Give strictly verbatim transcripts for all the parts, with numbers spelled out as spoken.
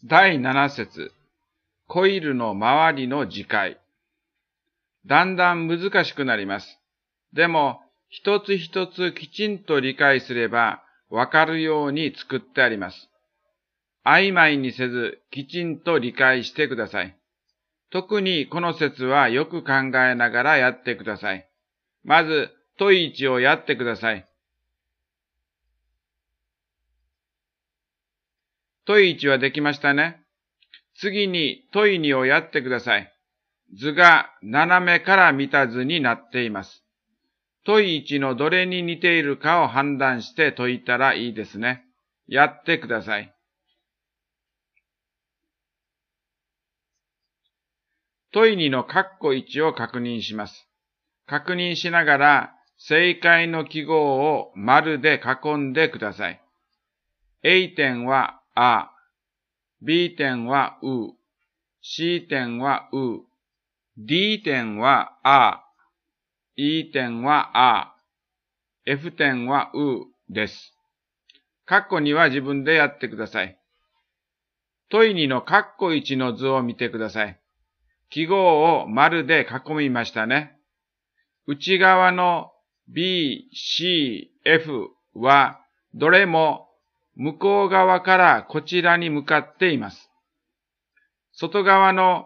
だいなな節、コイルの周りの磁界。だんだん難しくなります。でも、一つ一つきちんと理解すれば、わかるように作ってあります。曖昧にせず、きちんと理解してください。特にこの説はよく考えながらやってください。まず、問いいちをやってください。問いいちはできましたね。次に問いにをやってください。図が斜めから見た図になっています。問いいちのどれに似ているかを判断して解いたらいいですね。やってください。問いにの括弧いちを確認します。確認しながら正解の記号を丸で囲んでください。A 点はあ、B 点はう、C 点はう、D 点はあ、E 点はあ、F 点はうです。括弧には自分でやってください。問いにの括弧いちの図を見てください。記号を丸で囲みましたね。内側の B、C、F はどれも向こう側からこちらに向かっています。外側の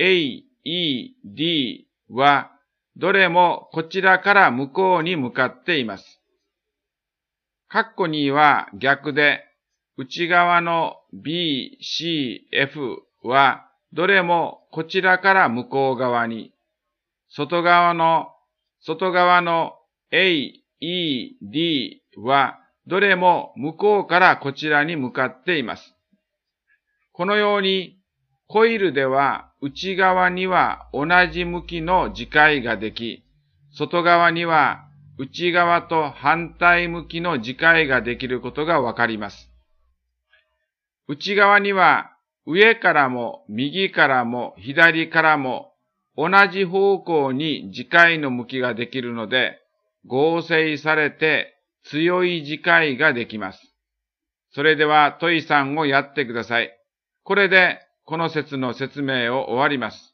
A、E、D はどれもこちらから向こうに向かっています。括弧には逆で、内側の B、C、F はどれもこちらから向こう側に、外側の、外側の A、E、D はどれも向こうからこちらに向かっています。このように、コイルでは内側には同じ向きの磁界ができ、外側には内側と反対向きの磁界ができることがわかります。内側には上からも右からも左からも同じ方向に磁界の向きができるので、合成されて強い磁界ができます。それでは問いさんをやってください。これでこの説の説明を終わります。